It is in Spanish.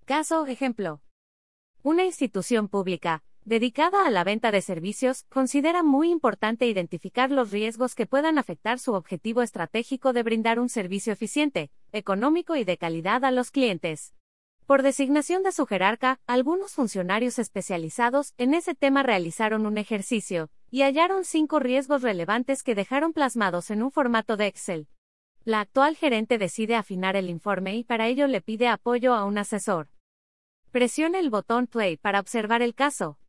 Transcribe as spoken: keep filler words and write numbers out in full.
Caso ejemplo. Una institución pública, dedicada a la venta de servicios, considera muy importante identificar los riesgos que puedan afectar su objetivo estratégico de brindar un servicio eficiente, económico y de calidad a los clientes. Por designación de su jerarca, algunos funcionarios especializados en ese tema realizaron un ejercicio, y hallaron cinco riesgos relevantes que dejaron plasmados en un formato de Excel. La actual gerente decide afinar el informe y para ello le pide apoyo a un asesor. Presione el botón Play para observar el caso.